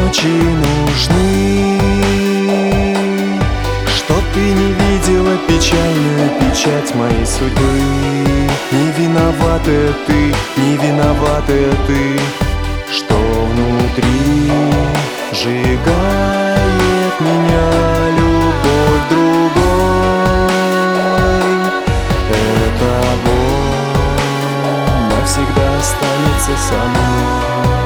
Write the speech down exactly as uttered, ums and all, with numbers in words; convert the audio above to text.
ночи нужны, чтоб ты не видела печальную печать моей судьбы. Не виноватая ты, не виноватая ты, что внутри сжигает меня любовь другой. Эта боль навсегда останется со мной.